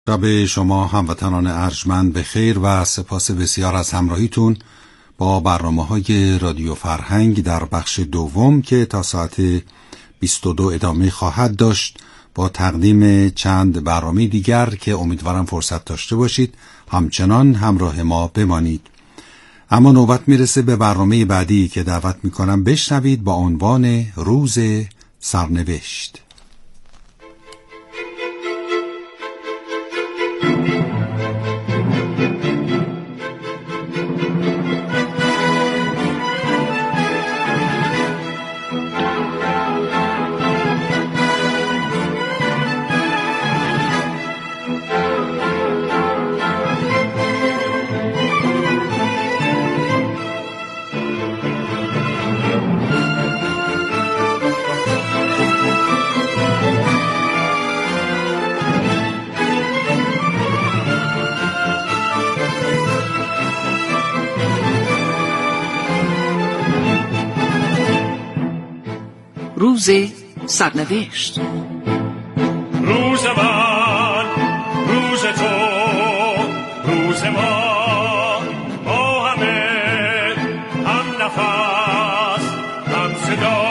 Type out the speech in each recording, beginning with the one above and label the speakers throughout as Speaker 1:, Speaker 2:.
Speaker 1: شب شما هموطنان ارجمند به خیر و سپاس بسیار از همراهیتون با برنامه‌های رادیو فرهنگ در بخش دوم که تا ساعت 22 ادامه خواهد داشت با تقدیم چند برنامه دیگر که امیدوارم فرصت داشته باشید همچنان همراه ما بمانید. اما نوبت میرسه به برنامه بعدی که دعوت میکنم بشنوید با عنوان روز سرنوشت.
Speaker 2: روز سرنوشت.
Speaker 3: روز من، روز تو، روز ما، با همه هم نفس هم صدا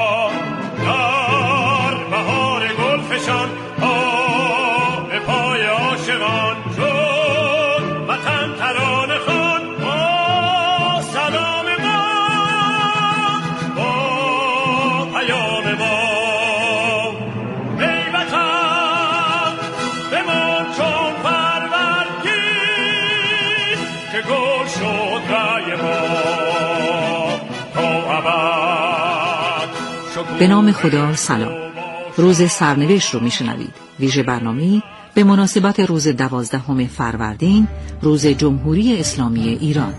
Speaker 3: در بهار گلفشان به پای عاشقان شد وطن ترانه خوان با سلام ما، با پیام ما. ای وطن بمان چون پروردگی که گل شد رای ما تا ابد.
Speaker 2: به نام خدا سلام. روز سرنوشت رو میشنوید. ویژه برنامه‌ای به مناسبت روز 12 فروردین، روز جمهوری اسلامی ایران.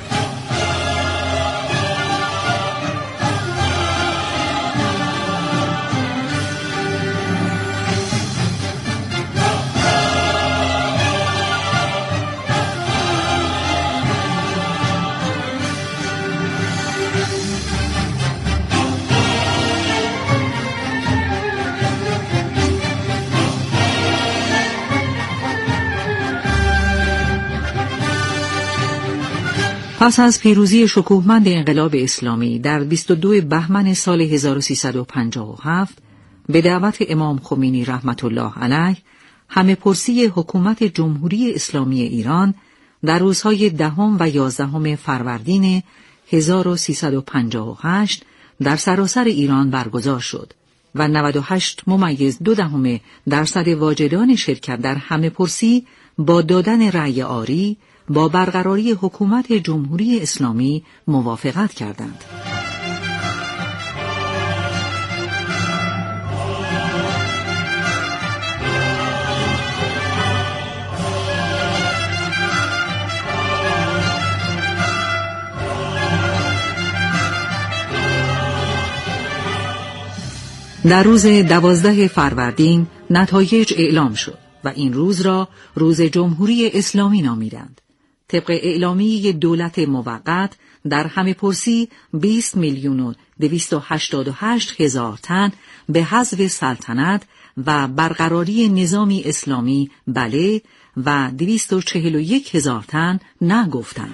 Speaker 2: پس از پیروزی شکوهمند انقلاب اسلامی در 22 بهمن سال 1357 به دعوت امام خمینی رحمت الله علیه، همه پرسی حکومت جمهوری اسلامی ایران در روزهای 10 و 11 فروردین 1358 در سراسر ایران برگزار شد و 98.2% واجدان شرکت در همه پرسی با دادن رأی آری با برقراری حکومت جمهوری اسلامی موافقت کردند. در روز 12 فروردین نتایج اعلام شد و این روز را روز جمهوری اسلامی نامیدند. طبق اعلامیه دولت موقت در همه پرسی 20,288,000 تن به حذف سلطنت و برقراری نظامی اسلامی بله و 241,000 تن نه گفتند.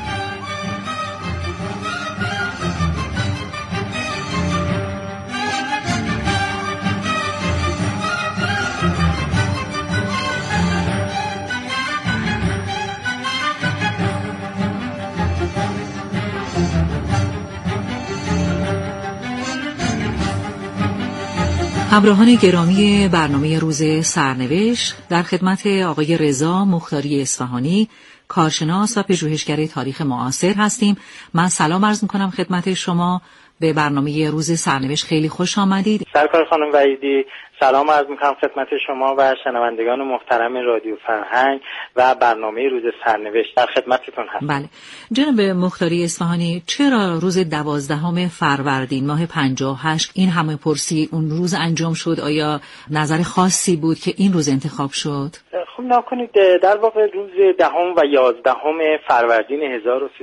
Speaker 2: همراهان گرامی برنامه روز سرنوشت، در خدمت آقای رضا مختاری اصفهانی، کارشناس و پژوهشگر تاریخ معاصر هستیم. من سلام عرض میکنم خدمت شما. به برنامه روز سرنوشت خیلی خوش آمدید.
Speaker 4: سرکار خانم وحیدی، سلام عرض میکنم خدمت شما و شنوندگان محترم رادیو فرهنگ و برنامه روز سرنوشت. در خدمتتون هستم.
Speaker 2: بله جناب مختاری اصفهانی، چرا روز 12 فروردین ماه 58 این همه پرسی اون روز انجام شد؟ آیا نظر خاصی بود که این روز انتخاب شد؟
Speaker 4: خب نکنید، در واقع روز 10 و 11 فروردین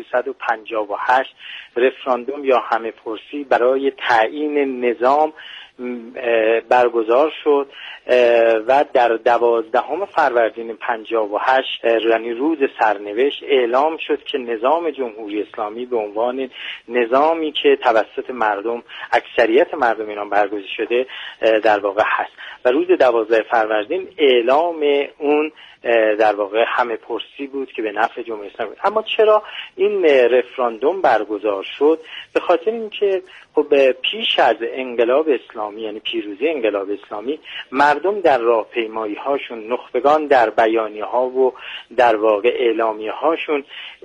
Speaker 4: 1358 رفراندوم یا همه پرسی برای تعیین نظام برگزار شد و در 12 فروردین 58 یعنی روز سرنوشت اعلام شد که نظام جمهوری اسلامی به عنوان نظامی که توسط مردم، اکثریت مردم ایران برگزیده شده در واقع هست و روز 12 فروردین اعلام اون در واقع همه پرسی بود که به نفع جمهوری اسلامی بود. اما چرا این رفراندوم برگزار شد؟ به خاطر اینکه خب پیش از انقلاب اسلامی، یعنی پیروزی انقلاب اسلامی، مردم در راهپیمایی هاشون، نخبگان در بیانیه ها و در واقع اعلامیه هاشون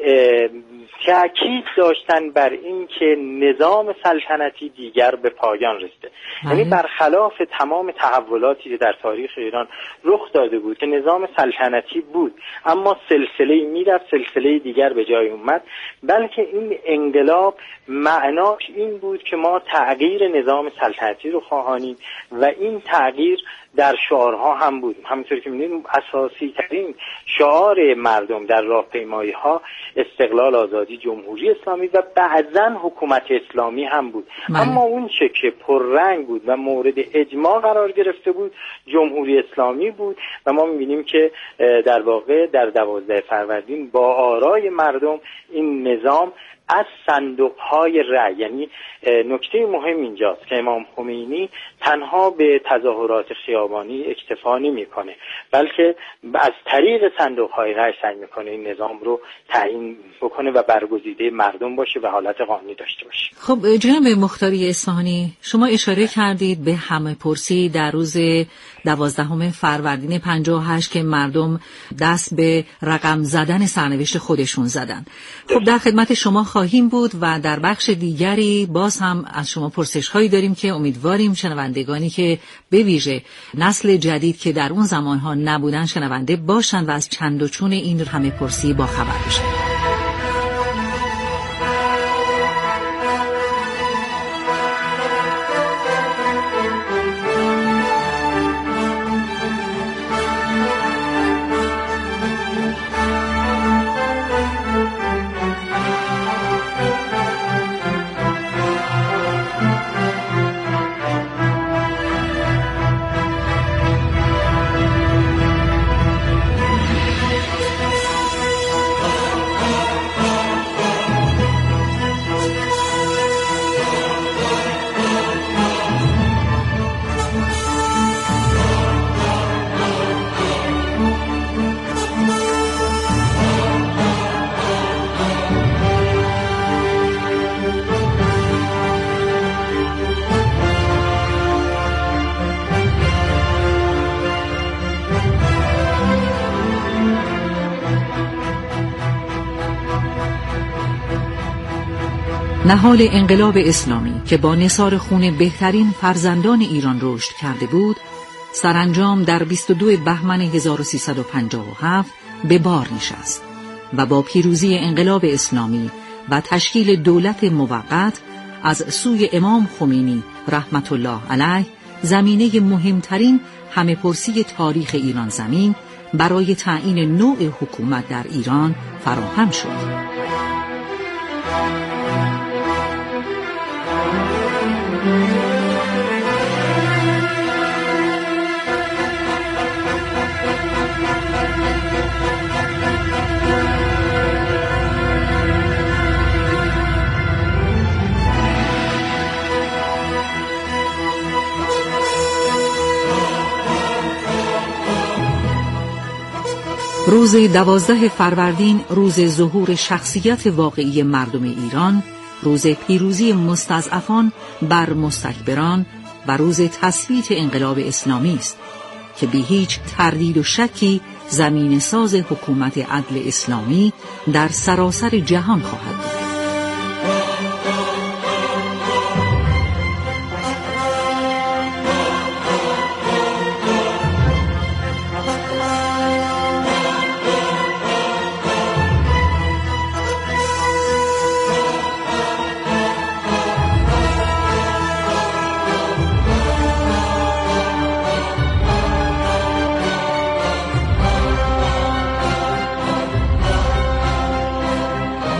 Speaker 4: تأکید داشتن بر این که نظام سلطنتی دیگر به پایان رسیده. یعنی برخلاف تمام تحولاتی که در تاریخ ایران رخ داده بود که نظام سلطنتی بود اما سلسله میرفت، سلسله دیگر به جای اومد، بلکه این انقلاب معناش این بود که ما تغییر نظام سلطنتی رو خواهانیم و این تغییر در شعارها هم بود. همونطور که می‌بینید اساسی ترین شعار مردم در راهپیمایی ها استقلال، آزادی، جمهوری اسلامی و بعضاً حکومت اسلامی هم بود. اما اون چه که پررنگ بود و مورد اجماع قرار گرفته بود جمهوری اسلامی بود و ما می‌بینیم که در واقع در 12 فروردین با آرای مردم این نظام از صندوق‌های رأی، یعنی نکته مهم اینجاست که امام خمینی تنها به تظاهرات خیابانی اکتفا نمی‌کنه، بلکه از طریق صندوق‌های رأی سعی می‌کنه این نظام رو تعیین بکنه و برگزیده مردم باشه و حالت قانونی داشته باشه.
Speaker 2: خب جناب مختاری اصفهانی، شما اشاره کردید به همه پرسی در روز 12 فروردین 58 که مردم دست به رقم زدن سرنوشت خودشون زدن. خب در خدمت شما خواهیم بود و در بخش دیگری باز هم از شما پرسش‌هایی داریم که امیدواریم شنوندگانی که به ویژه نسل جدید که در اون زمانها نبودن شنونده باشن و از چند و چون این همه پرسی با خبر بشن. نهال انقلاب اسلامی که با نثار خون بهترین فرزندان ایران رشد کرده بود، سرانجام در 22 بهمن 1357 به بار نشست و با پیروزی انقلاب اسلامی و تشکیل دولت موقت از سوی امام خمینی رحمت الله علیه زمینه مهمترین همه پرسی تاریخ ایران زمین برای تعیین نوع حکومت در ایران فراهم شد. روز 12 فروردین روز ظهور شخصیت واقعی مردم ایران، روز پیروزی مستضعفان بر مستکبران و روز تثبیت انقلاب اسلامی است که بی هیچ تردید و شکی زمین ساز حکومت عدل اسلامی در سراسر جهان خواهد بود.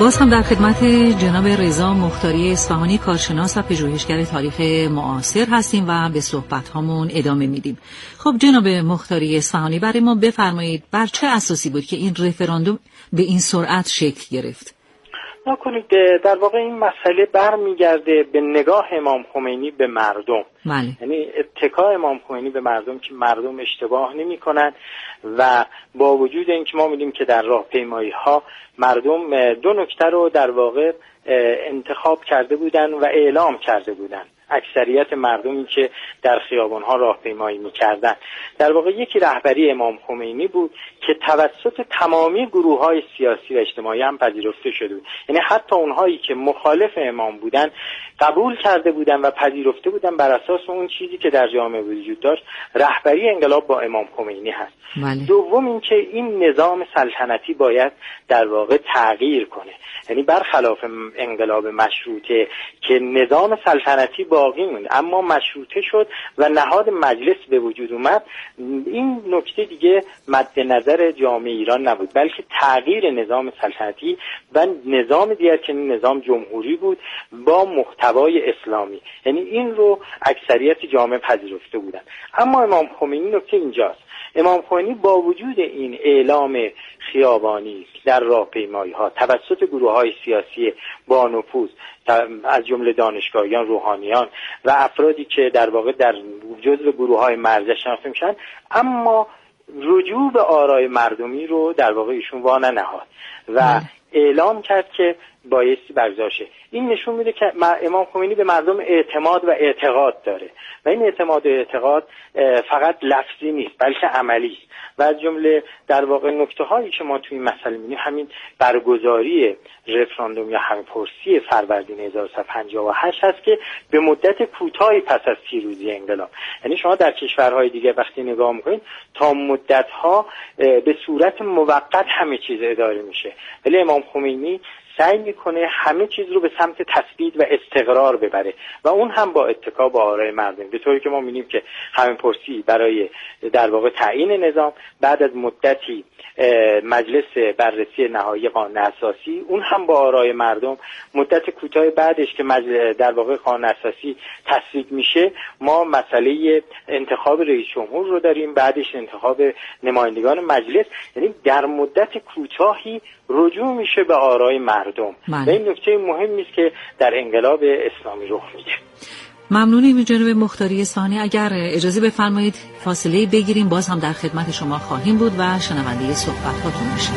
Speaker 2: باز هم در خدمت جناب رضا مختاری اصفهانی، کارشناس و پژوهشگر تاریخ معاصر هستیم و به صحبت‌هامون ادامه میدیم. خب جناب مختاری اصفهانی، برای ما بفرمایید بر چه اساسی بود که این رفراندوم به این سرعت شکل گرفت؟
Speaker 4: نکنید در واقع این مسئله برمیگرده به نگاه امام خمینی به مردم.
Speaker 2: بله.
Speaker 4: یعنی اتکای امام خمینی به مردم که مردم اشتباه نمی کنن و با وجود اینکه ما می‌بینیم که در راهپیمایی ها مردم دو نکته رو در واقع انتخاب کرده بودن و اعلام کرده بودن. اکثریت مردمی که در خیابان‌ها راهپیمایی می‌کردند، در واقع یکی رهبری امام خمینی بود که توسط تمامی گروه‌های سیاسی و اجتماعی هم پذیرفته شده بود. یعنی حتی اونهایی که مخالف امام بودن قبول کرده بودن و پذیرفته بودن بر اساس اون چیزی که در جامعه وجود داشت، رهبری انقلاب با امام خمینی هست.
Speaker 2: بله.
Speaker 4: دوم اینکه این نظام سلطنتی باید در واقع تغییر کنه. یعنی برخلاف انقلاب مشروطه که نظام سلطنتی باقی موند اما مشروطه شد و نهاد مجلس به وجود اومد، این نکته دیگه مد نظر جامعه ایران نبود، بلکه تغییر نظام سلطنتی و نظام دیگر که نظام جمهوری بود با محتوای اسلامی. یعنی این رو اکثریت جامعه پذیرفته بودن. اما امام خمینی نکته اینجاست، امام خمینی با وجود این اعلام خیابانی در راهپیمایی ها توسط گروه های سیاسی با نفوذ از جمله دانشگاهیان، روحانیان و افرادی که در واقع در جزو گروه های مرجع شناخته میشن، اما رجوع به آرای مردمی رو در واقع ایشون وا ننهاد و اعلام کرد که بایستی برگزار شه. این نشون میده که امام خمینی به مردم اعتماد و اعتقاد داره و این اعتماد و اعتقاد فقط لفظی نیست بلکه عملی است و از جمله در واقع نکته هایی که ما توی این مسئله می‌بینیم همین برگزاری رفراندوم یا همه‌پرسی فروردین 1358 هست که به مدت کوتاهی پس از پیروزی انقلاب، یعنی شما در کشورهای دیگه وقتی نگاه می‌کنید تا مدت‌ها به صورت موقت همه چیز اداره میشه، ولی امام خمینی سعی میکنه همه چیز رو به سمت تثبیت و استقرار ببره و اون هم با اتکا به آرای مردم، به طوری که ما می‌بینیم که همه‌پرسی برای در واقع تعیین نظام بعد از مدتی مجلس بررسی نهایی قانون اساسی، اون هم با آرای مردم، مدت کوتاه بعدش که در واقع قانون اساسی تصویب میشه ما مسئله انتخاب رئیس جمهور رو داریم، بعدش انتخاب نمایندگان مجلس، یعنی در مدت کوتاهی رجوع میشه به آرای مردم. و این نکته مهمی است که در انقلاب اسلامی رخ میده.
Speaker 2: ممنونیم جناب مختاری اصفهانی. اگر اجازه بفرمایید فاصله بگیریم، باز هم در خدمت شما خواهیم بود و شنونده صحبت هاتون میشیم.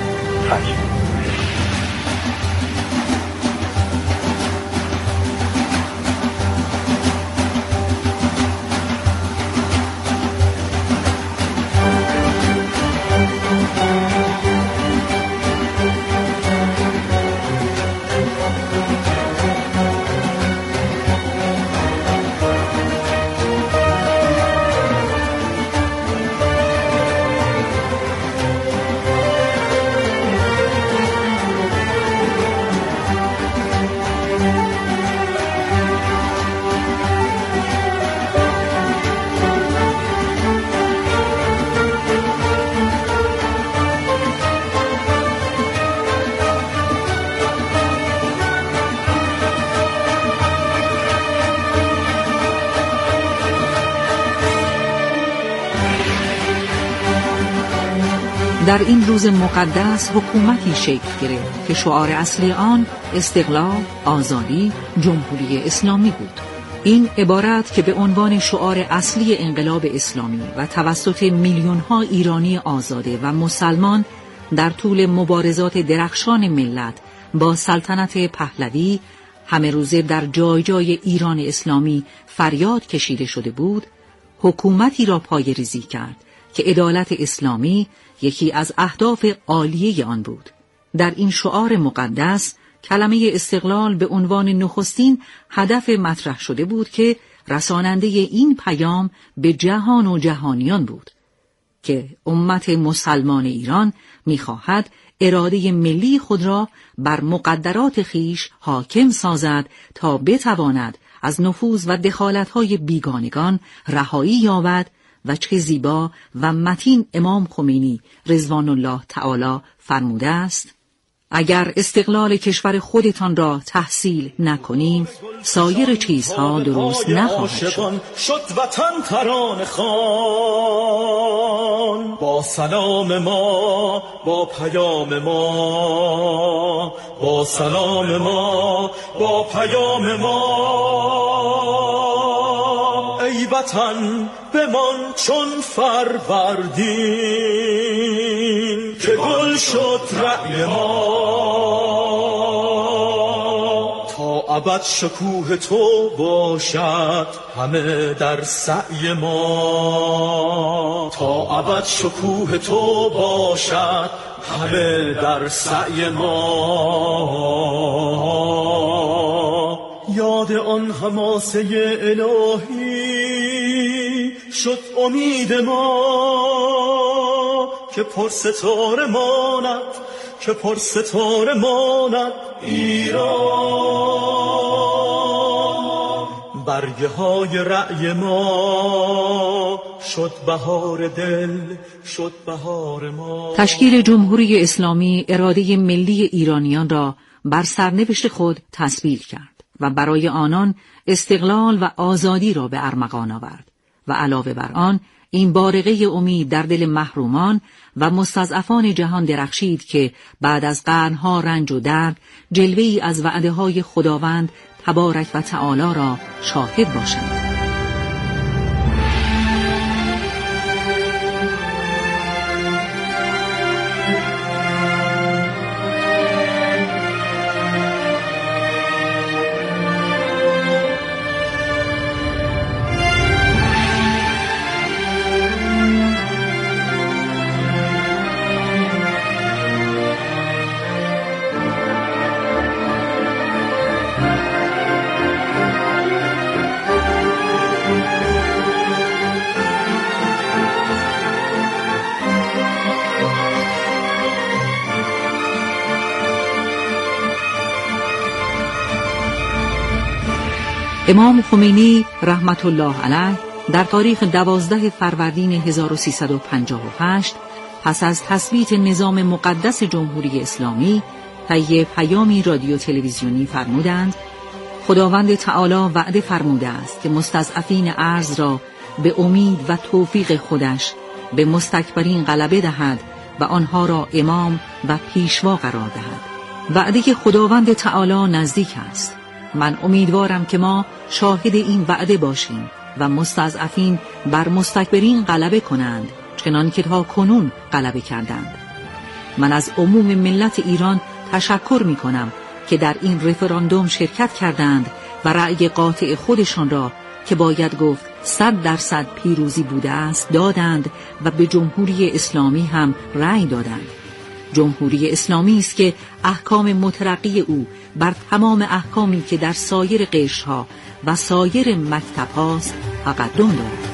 Speaker 2: در این روز مقدس حکومتی شکل گرفت که شعار اصلی آن استقلال، آزادی، جمهوری اسلامی بود. این عبارت که به عنوان شعار اصلی انقلاب اسلامی و توسط میلیون‌ها ایرانی آزاده و مسلمان در طول مبارزات درخشان ملت با سلطنت پهلوی همه روزه در جای جای ایران اسلامی فریاد کشیده شده بود، حکومتی را پایه‌ریزی کرد که عدالت اسلامی یکی از اهداف عالیه آن بود. در این شعار مقدس کلمه استقلال به عنوان نخستین هدف مطرح شده بود که رساننده این پیام به جهان و جهانیان بود که امت مسلمان ایران می‌خواهد اراده ملی خود را بر مقدرات خیش حاکم سازد تا بتواند از نفوذ و دخالت‌های بیگانگان رهایی یابد و چه زیبا و متین امام خمینی رضوان الله تعالی فرموده است: اگر استقلال کشور خودتان را تحصیل نکنیم سایر چیزها درست نخواهد شد.
Speaker 3: شد وطن ترانه خوان، با سلام ما با پیام ما، با سلام ما با پیام ما. ای وطن بمان چون فروردین که گل شد رأی ما، تا ابد شکوه تو باشد همه در سعی ما، تا ابد شکوه تو باشد همه در سعی ما. یاد آن حماسه الهی شد امید ما، که پرستاره ماند، که پرستاره ماند ایران. برگه های رأی ما شد بهار دل، شد بهار ما.
Speaker 2: تشکیل جمهوری اسلامی اراده ملی ایرانیان را بر سرنوشت خود تسبیل کرد و برای آنان استقلال و آزادی را به ارمغان آورد و علاوه بر آن این بارقه امید در دل محرومان و مستضعفان جهان درخشید که بعد از قرنها رنج و درد جلوه‌ای از وعده‌های خداوند تبارک و تعالی را شاهد باشند. امام خمینی رحمت الله علیه در تاریخ 12 فروردین 1358 پس از تثبیت نظام مقدس جمهوری اسلامی طی پیامی رادیو تلویزیونی فرمودند: خداوند تعالی وعده فرموده است که مستضعفین ارض را به امید و توفیق خودش به مستکبرین غلبه دهد و آنها را امام و پیشوا قرار دهد. وعده خداوند تعالی نزدیک است. من امیدوارم که ما شاهد این وعده باشیم و مستضعفین بر مستکبرین غلبه کنند چنان که تا کنون غلبه کردند. من از عموم ملت ایران تشکر می کنم که در این رفراندوم شرکت کردند و رأی قاطع خودشان را که باید گفت 100% پیروزی بوده است دادند و به جمهوری اسلامی هم رأی دادند. جمهوری اسلامی است که احکام مترقی او بر تمام احکامی که در سایر قشرها و سایر مکتب‌هاست تقدم دارد.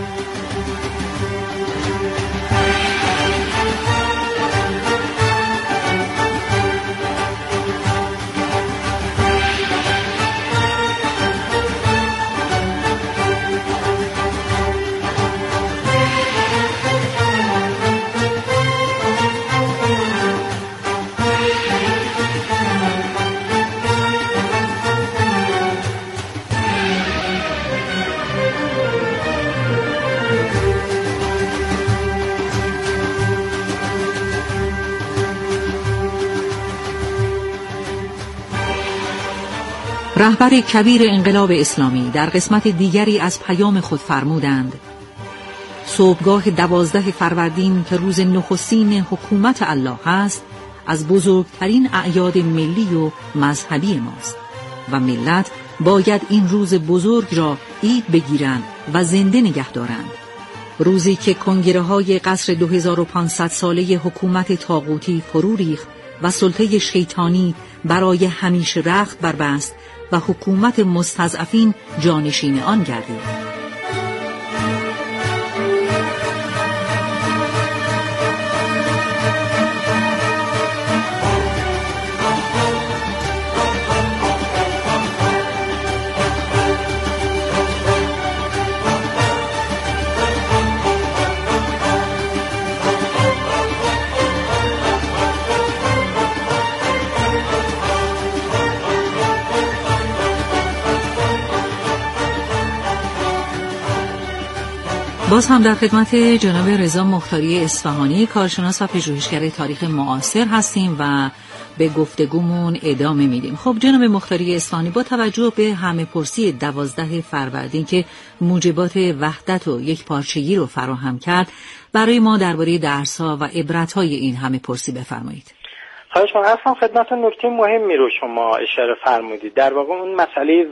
Speaker 2: رهبر کبیر انقلاب اسلامی در قسمت دیگری از پیام خود فرمودند: صبحگاه 12 فروردین که روز نخستین حکومت الله است، از بزرگترین اعیاد ملی و مذهبی ماست و ملت باید این روز بزرگ را عید بگیرند و زنده نگه دارند. روزی که کنگره‌های قصر 2500 ساله حکومت طاغوتی فرو ریخت و سلطه شیطانی برای همیشه رخت بربست و حکومت مستضعفین جانشین آن گردید. باز هم در خدمت جناب رضا مختاری اصفهانی، کارشناس و پژوهشگر تاریخ معاصر هستیم و به گفتگومون ادامه میدیم. خب جناب مختاری اصفهانی، با توجه به همه پرسی 12 فروردین که موجبات وحدت و یک پارچگی رو فراهم کرد، برای ما درباره درس‌ها و عبرت‌های این همه پرسی بفرمایید.
Speaker 4: خواهش می‌کنم. اصلا خدمت نکته مهمی رو شما اشاره فرمودید. در واقع اون مسئله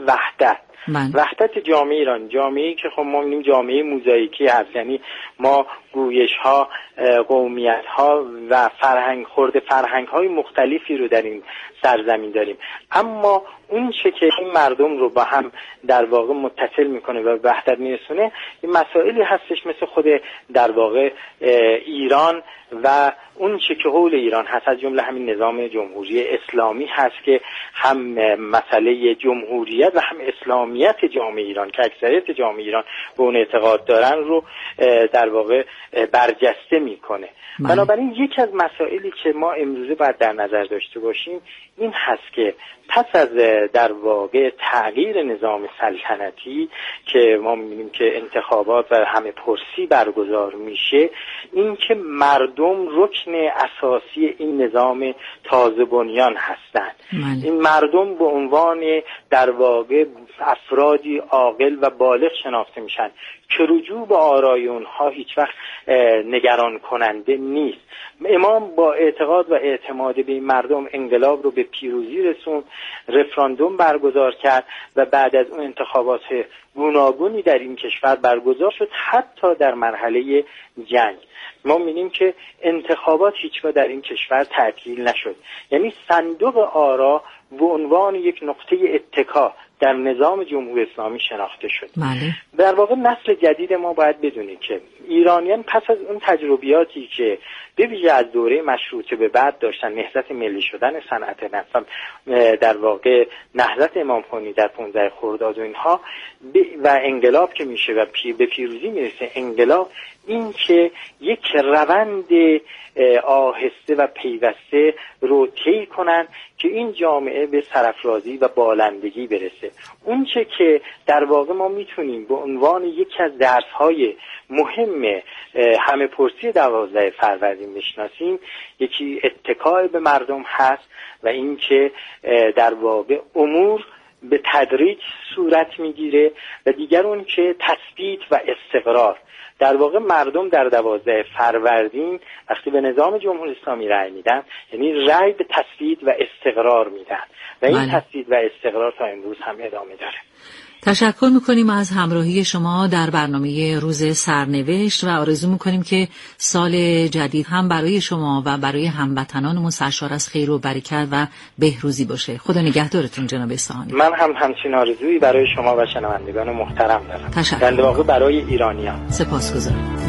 Speaker 4: وحدت جامعه ایران، جامعه‌ای که خب ما می‌بینیم جامعه موزاییکی هست، یعنی ما گویش‌ها، قومیت‌ها و فرهنگ‌های مختلفی رو در این سرزمین داریم، اما اون چه که این مردم رو با هم در واقع متصل میکنه و به وحدت میرسونه این مسائلی هستش مثل خود در واقع ایران و اون چه که حول ایران هست، از جمله همین نظام جمهوری اسلامی هست که هم مسئله جمهوریت و هم اسلامیت جامعه ایران که اکثریت جامعه ایران به اون اعتقاد دارن رو در واقع برجسته میکنه. بنابراین یکی از مسائلی که ما امروزه باید در نظر داشته باشیم این هست که پس از در واقع تغییر نظام سلطنتی که ما می‌بینیم که انتخابات و همه پرسی برگزار میشه، این که مردم رکن اساسی این نظام تازه بنیان هستند. این مردم به عنوان در واقع افرادی عاقل و بالغ شناخته میشن که رجوع به آرای اونها هیچ وقت نگران کننده نیست. امام با اعتقاد و اعتماد به این مردم انقلاب رو به پیروزی رسوند، رفراندوم برگزار کرد و بعد از اون انتخابات گوناگونی در این کشور برگزار شد، حتی در مرحله جنگ. ما می‌بینیم که انتخابات هیچگاه در این کشور تعطیل نشد، یعنی صندوق آرا به عنوان یک نقطه اتکا در نظام جمهوری اسلامی شناخته شد. در واقع نسل جدید ما باید بدونه که ایرانیان پس از اون تجربیاتی که به ویژه از دوره مشروطه به بعد داشتن، نهضت ملی شدن صنعت نفت، در واقع نهضت امام خمینی در 15 خرداد و اینها و انقلاب که میشه و به پیروزی میرسه انقلاب، این که یک روند آهسته و پیوسته رو طی کنن که این جامعه به سرافرازی و بالندگی برسه. اون چه که در واقع ما میتونیم به عنوان یکی از درس‌های مهم همه پرسی 12 فروردین بشناسیم، یکی اتکای به مردم هست و این که در واقع امور به تدریج صورت میگیره و دیگر اون که تثبیت و استقرار. در واقع مردم در 12 فروردین وقتی به نظام جمهوری اسلامی رأی میدن، یعنی رأی به تثبیت و استقرار میدن و این تثبیت و استقرار تا امروز هم ادامه داره.
Speaker 2: تشکر میکنیم از همراهی شما در برنامه روز سرنوشت و آرزو میکنیم که سال جدید هم برای شما و برای هموطنانمون سرشار از خیر و برکت و بهروزی باشه. خدا نگهدارتون جناب اصفهانی.
Speaker 4: من هم همچین آرزویی برای شما و شنوندگان محترم دارم.
Speaker 2: تشکر.
Speaker 4: در واقع برای ایرانیان.
Speaker 2: سپاسگزارم.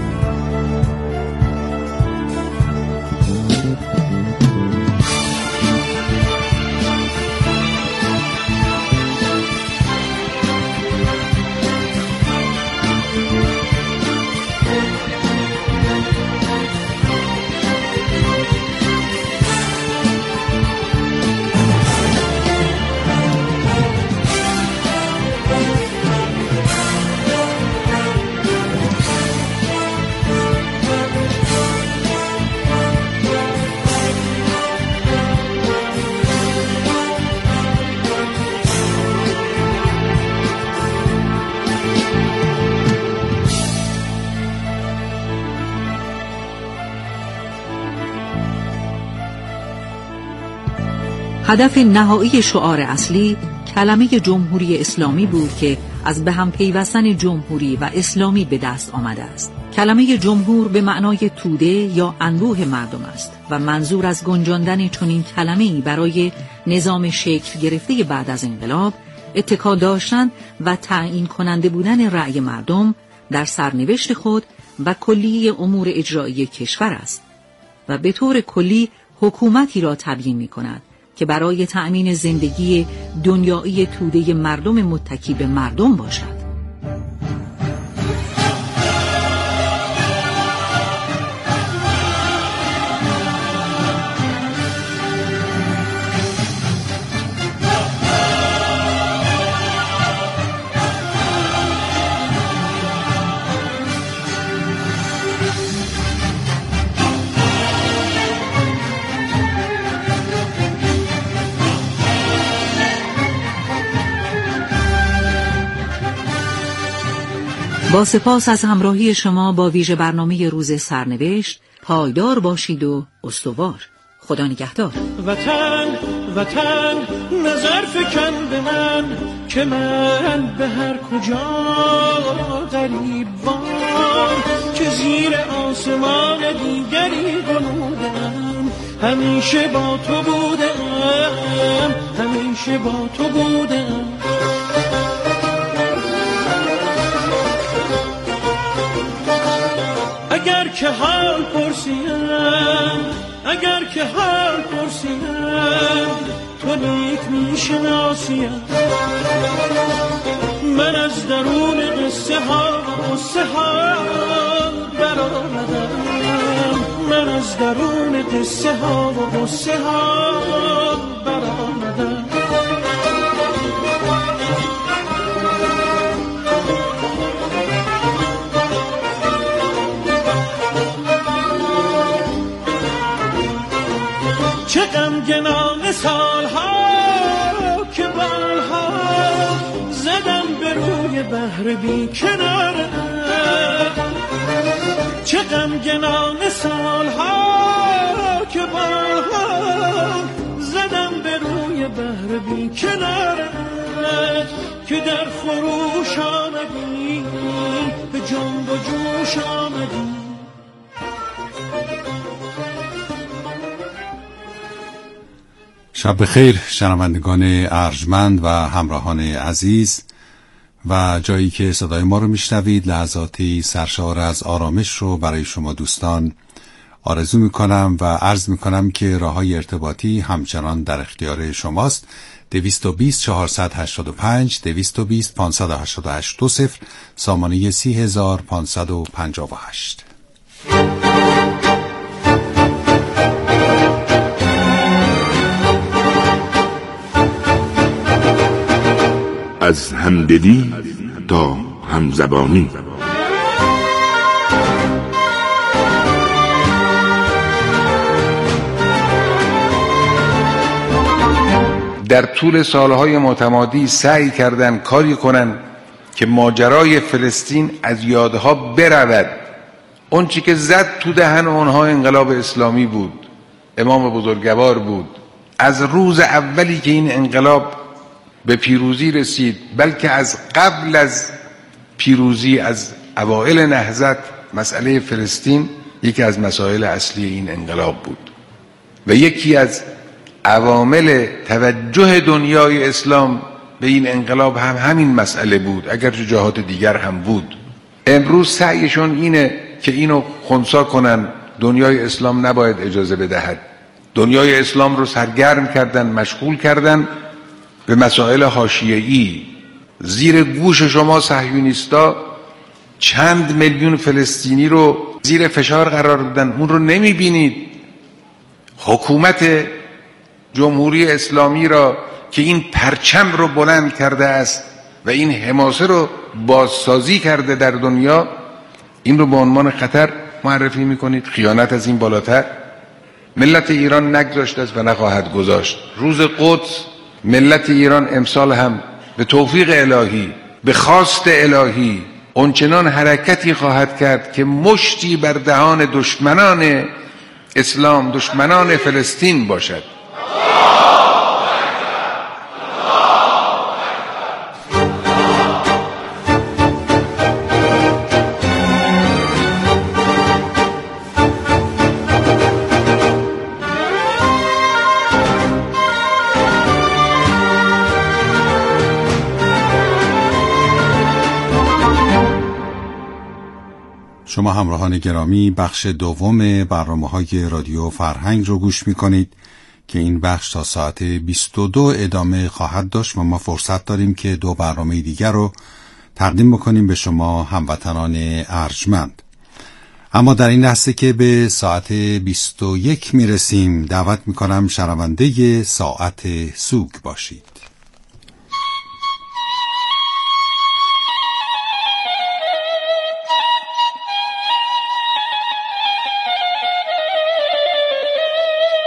Speaker 2: هدف نهایی شعار اصلی کلمه جمهوری اسلامی بود که از به هم پیوستن جمهوری و اسلامی به دست آمده است. کلمه جمهور به معنای توده یا انبوه مردم است و منظور از گنجاندن چنین کلمه‌ای برای نظام شکل گرفته بعد از انقلاب، اتکا داشتن و تعیین کننده بودن رأی مردم در سرنوشت خود و کلیه امور اجرایی کشور است و به طور کلی حکومتی را تبیین می‌کند که برای تأمین زندگی دنیایی توده مردم متکی به مردم باشد. با سپاس از همراهی شما با ویژه برنامه روز سرنوشت. پایدار باشید و استوار. خدا نگهدار.
Speaker 3: وطن وطن نظر فکن به من که من به هر کجا غریب وام، که زیر آسمان دیگری غنودم. همیشه با تو بودم، همیشه با تو بودم. اگر که حال پرسیم، اگر که حال پرسیم، تو نیک میشناسیم. من از درون قصه ها و قصه ها برآمدم، من از درون قصه ها و قصه ها برآمدم. چه غمگنان سالها که بالها زدم به روی بحر بی کناره. چه غمگنان سالها که بالها زدم به روی بحر بی کناره. که در خروش آمدی، به جنب و جوش آمدی.
Speaker 1: شب بخیر شنوندگان ارجمند و همراهان عزیز و جایی که صدای ما رو میشنوید. لحظاتی سرشار از آرامش رو برای شما دوستان آرزو میکنم و عرض میکنم که راههای ارتباطی همچنان در اختیار شماست. 220 485 220 588 20 سامانه 30558.
Speaker 5: از همدلی تا همزبانی.
Speaker 6: در طول سالهای متمادی سعی کردن کاری کنن که ماجرای فلسطین از یادها برود. اون چی که زد تو دهن اونها انقلاب اسلامی بود، امام بزرگوار بود. از روز اولی که این انقلاب به پیروزی رسید، بلکه از قبل از پیروزی، از اوائل نهضت، مسئله فلسطین یکی از مسائل اصلی این انقلاب بود و یکی از عوامل توجه دنیای اسلام به این انقلاب هم همین مسئله بود، اگرچه جهات دیگر هم بود. امروز سعیشون اینه که اینو خنثی کنن. دنیای اسلام نباید اجازه بدهد. دنیای اسلام رو سرگرم کردن، مشغول کردن به مسائل حاشیه‌ای. زیر گوش شما صهیونیستا چند میلیون فلسطینی رو زیر فشار قرار دادن، اون رو نمیبینید. حکومت جمهوری اسلامی را که این پرچم رو بلند کرده است و این حماسه رو بازسازی کرده در دنیا، این رو به عنوان خطر معرفی میکنید. خیانت از این بالاتر ملت ایران نگذاشت است و نخواهد گذاشت. روز قدس ملت ایران امسال هم به توفیق الهی، به خواست الهی، اونچنان حرکتی خواهد کرد که مشتی بر دهان دشمنان اسلام، دشمنان فلسطین باشد.
Speaker 1: شما همراهان گرامی بخش دوم برنامه‌های رادیو فرهنگ رو گوش می‌کنید که این بخش تا ساعت 22 ادامه خواهد داشت و ما فرصت داریم که دو برنامه دیگر رو تقدیم بکنیم به شما هموطنان ارجمند. اما در این لحظه که به ساعت 21 میرسیم دعوت می‌کنم شنونده ساعت سوگ باشید.